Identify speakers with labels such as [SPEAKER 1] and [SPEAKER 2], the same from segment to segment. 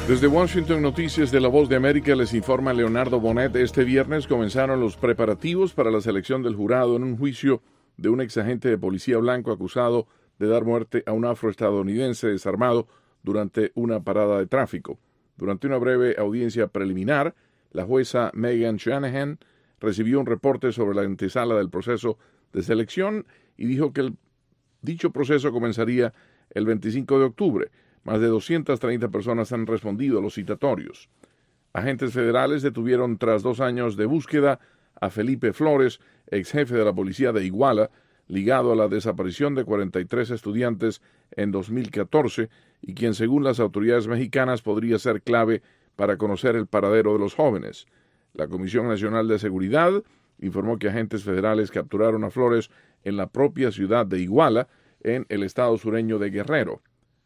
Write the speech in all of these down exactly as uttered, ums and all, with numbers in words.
[SPEAKER 1] Desde Washington, Noticias de La Voz de América, les informa Leonardo Bonet. Este viernes comenzaron los preparativos para la selección del jurado en un juicio de un exagente de policía blanco acusado de dar muerte a un afroestadounidense desarmado durante una parada de tráfico. Durante una breve audiencia preliminar, la jueza Megan Shanahan recibió un reporte sobre la antesala del proceso de selección y dijo que el, dicho proceso comenzaría el veinticinco de octubre. Más de doscientas treinta personas han respondido a los citatorios. Agentes federales detuvieron tras dos años de búsqueda a Felipe Flores, ex jefe de la policía de Iguala, ligado a la desaparición de cuarenta y tres estudiantes en dos mil catorce y quien, según las autoridades mexicanas, podría ser clave para conocer el paradero de los jóvenes. La Comisión Nacional de Seguridad informó que agentes federales capturaron a Flores en la propia ciudad de Iguala, en el estado sureño de Guerrero.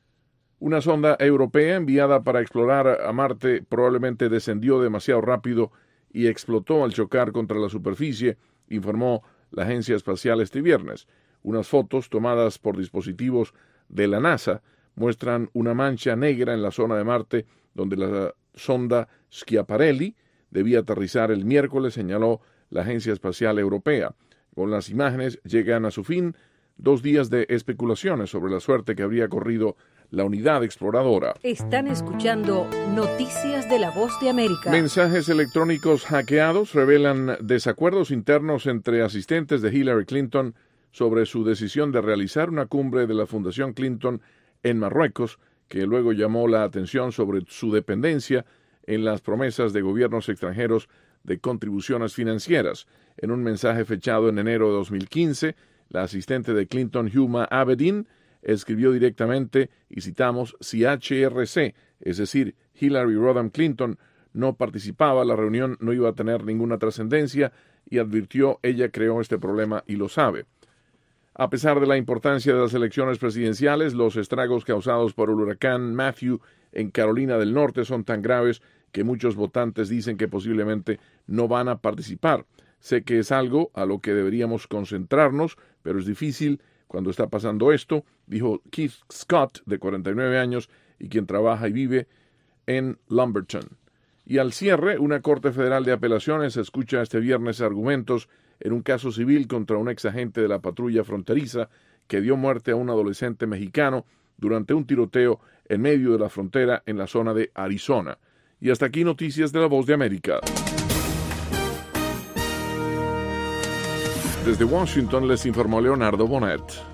[SPEAKER 1] Una sonda europea enviada para explorar a Marte probablemente descendió demasiado rápido y explotó al chocar contra la superficie, informó la agencia espacial este viernes. Unas fotos tomadas por dispositivos de la NASA muestran una mancha negra en la zona de Marte donde la sonda Schiaparelli debía aterrizar el miércoles, señaló la agencia espacial europea. Con las imágenes llegan a su fin dos días de especulaciones sobre la suerte que habría corrido la unidad exploradora.
[SPEAKER 2] Están escuchando Noticias de La Voz de América.
[SPEAKER 1] Mensajes electrónicos hackeados revelan desacuerdos internos entre asistentes de Hillary Clinton sobre su decisión de realizar una cumbre de la Fundación Clinton en Marruecos, que luego llamó la atención sobre su dependencia en las promesas de gobiernos extranjeros de contribuciones financieras. En un mensaje fechado en enero de dos mil quince, la asistente de Clinton, Huma Abedin, escribió directamente, y citamos, si H R C, es decir, Hillary Rodham Clinton, no participaba, la reunión no iba a tener ninguna trascendencia, y advirtió, ella creó este problema y lo sabe. A pesar de la importancia de las elecciones presidenciales, los estragos causados por el huracán Matthew en Carolina del Norte son tan graves que muchos votantes dicen que posiblemente no van a participar. Sé que es algo a lo que deberíamos concentrarnos, pero es difícil cuando está pasando esto, dijo Keith Scott, de cuarenta y nueve años, y quien trabaja y vive en Lumberton. Y al cierre, una corte federal de apelaciones escucha este viernes argumentos en un caso civil contra un exagente de la patrulla fronteriza que dio muerte a un adolescente mexicano durante un tiroteo en medio de la frontera en la zona de Arizona. Y hasta aquí Noticias de La Voz de América. Desde Washington les informó Leonardo Bonet.